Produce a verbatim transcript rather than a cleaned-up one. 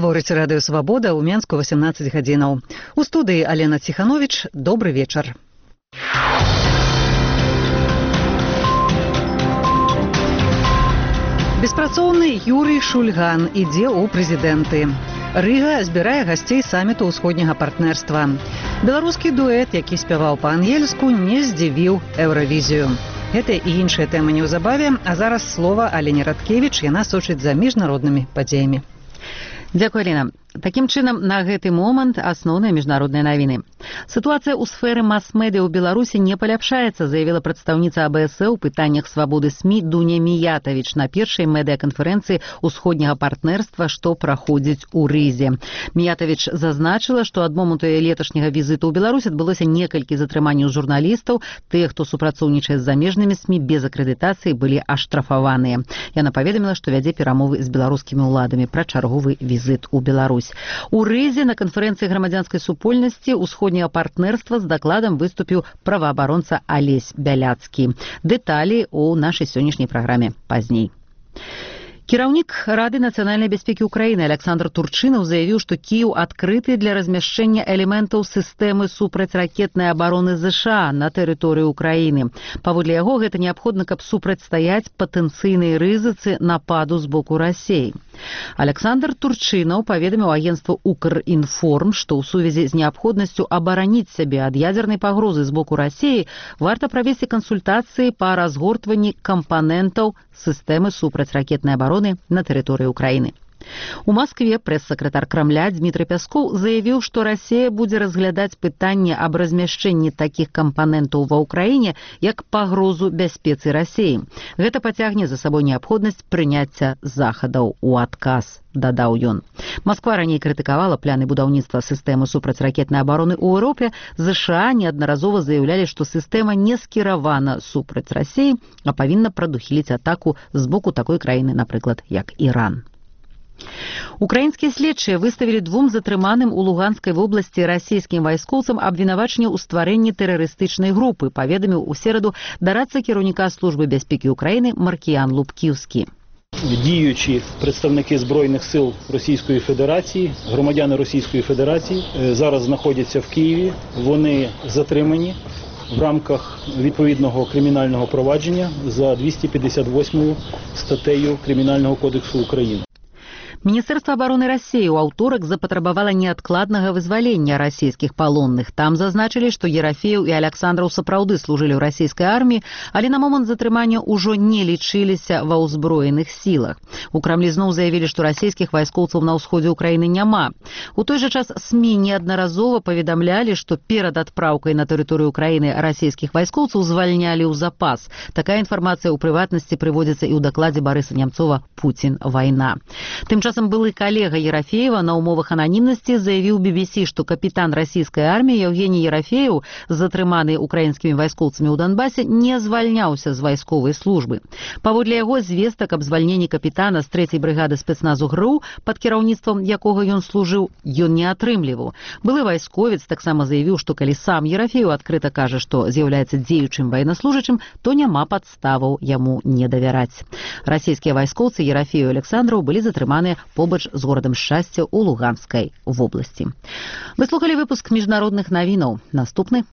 Гаворыць радыё «Свабода» ў Менску васемнаццаць гадзінаў. У студыі Алена Ціханович. Добры вечар. Беспрацоўны Юрый Шульган ідзе ў прэзідэнты. Рыга збірае гасцей саміту ўсходняга партнерства. Беларускі дуэт, які спяваў па-ангельску, не здзівіў Еўравізію. Гэта і іншыя тэмы неўзабаве, а зараз слова Алене Радкевіч, яна сочыць за міжнароднымі падзеямі. Дзякуй, Алена. Такім чынам, на гэты момант асноўныя міжнародныя навіны. Сітуацыя ў сферы мас-медыа ў Беларусі не паляпшаецца, заявіла прадстаўніца А Бэ Эс Э ў пытаннях свабоды СМІ Дуня Міятавіч на першай медыаканферэнцыі ўсходняга партнерства, што праходзіць у Рызе. Міятавіч зазначыла, што ад моманту яе леташняга візіту ў Беларусь адбылося некалькі затрыманняў журналістаў, тыя, хто супрацоўнічае з замежнымі СМІ без акрэдытацыі, былі аштрафаваныя. Яна паведаміла, што вядзе перамовы з беларускімі ўладамі пра чарговы візіт у Беларусь. У Рызе на канферэнцыі грамадзянскай супольнасці ўсходняга партнерства з дакладам выступіў праваабаронца Алесь Бяляцкі. Дэталі ў нашай сённяшняй праграме пазней. Кіраўнік Рады нацыянальнай бяспекі ўкраіны Александр Турчынаў заявіў, што Кіеў адкрыты для размяшчэння элементаў сістэмы супрацьракетнай абароны ЗША на тэрыторыі ўкраіны. Паводле яго, гэта неабходна, каб супрацьстаяць патэнцыйнай рызыцы нападу з боку Расіі. Александр Турчынаў паведаміў агенцтву Укрінформ, што ў сувязі з неабходнасцю абараніць сябе ад ядзернай пагрозы з боку Расіі варта правесці кансультацыі па разгортванні кампанентаў сістэмы супрацьракетнай абароны на тэрыторыі ўкраіны. У Маскве прэс-сакратар Крамля Дмітрый Пяскоў заявіў, што Расія будзе разглядаць пытанне аб размяшчэнні такіх кампанентаў ва ўкраіне як пагрозу бяспецы Расіі. Гэта пацягне за сабой неабходнасць прыняцця захадаў у адказ, дадаў ён. Масква раней крытыкавала пляны будаўніцтва сістэмы супрацьракетнай абароны ў Еўропе. ЗША неаднаразова заяўлялі, што сістэма не скіравана супраць Расіі, а павінна прадухіліць атаку з боку такой краіны, напрыклад, як Іран. Украінскія следчыя выставілі двум затрыманым у Луганскай вобласці расійскім вайскоўцам абвінавачанне ў стварэнні тэрарыстычнай групы, паведаміў у сераду дарадца кіраўніка службы бяспекі ўкраіны Маркіян Лубкіўскі. Діючі представники Збройних сил Російської Федерації, громадяни Російської Федерації, зараз знаходяться в Києві. Вони затримані в рамках відповідного кримінального провадження за двісті п'ятдесят восьмою статтею Кримінального кодексу України. Міністэрства абароны Расіі ў аўторак запатрабавала неадкладнага вызвалення расійскіх палонных. Там зазначылі, што Ерафеев і Александраў сапраўды служылі ў расійскай арміі, але на момант затрымання ўжо не лічыліся ва ўзброеных сілах. У Крамлі зноў заявілі, што расійскіх вайскоўцаў на ўсходзе ўкраіны няма. У той жа час СМІ неаднаразова паведамлялі, што перад адпраўкай на тэрыторыю ўкраіны расійскіх вайскоўцаў звальнялі ў запас. Такая інфармацыя ў прыватнасці прыводзіцца і ў дакладзе Барыса Нямцова «Пуцін. Вайна». Тым часам былы калега Ерафеева на умовах ананімнасці заявіў Би Би Си, што капітан расійскай арміі Евгений Ерафеев, затрыманы украінскімі вайскоўцамі ў Донбасе, не звальняўся з вайсковай службы. Паводле яго, звестак аб звальненні капітана з трэцяй брыгады спецназу ГРУ, пад кіраўніцтвам якога ён служыў, ён не атрымліваў. Былы вайсковец таксама заявіў, што калі сам Ерафеев адкрыта кажа, што з'яўляецца дзеючым ваеннаслужачым, то няма падставаў яму не давяраць. Расійскія вайскоўцы Ерафеев і Александраў былі затрыманыя побач з горадам Шчасця ў Луганскай вобласці. Вы слухалі выпуск міжнародных навінаў. Наступны